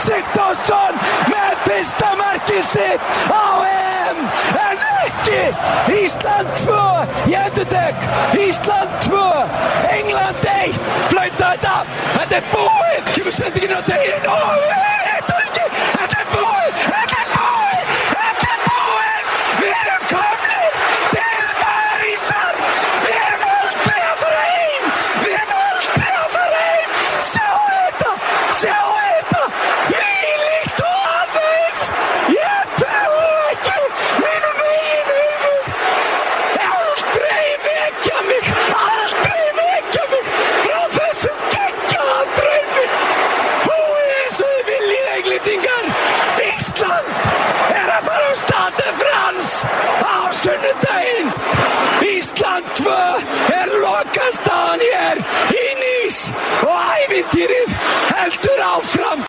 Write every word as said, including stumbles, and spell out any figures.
Sigþórsson með fyrsta markið sitt á E M en ekki Ísland tvö í endurtek Ísland tvö England eitt flauta þetta þetta er búið kemur sendingin á tegin og þetta er ekki þetta er búið þetta er búið þetta er búið við erum komnir til Parísar við erum aldrei að fara heim við erum aldrei að fara heim sjá þetta sjá þetta þvílíkt og aðeins ég trúi ekki mínum eigin augum aldrei vekja mig aldrei vekja mig frá þessum geggjaða draumi búið eins og þið viljið Englendingar Ísland er að fara á Stade de France á sunnudaginn Ísland tvö er lokastaðan hér í Nice og ævintýrið heldur áfram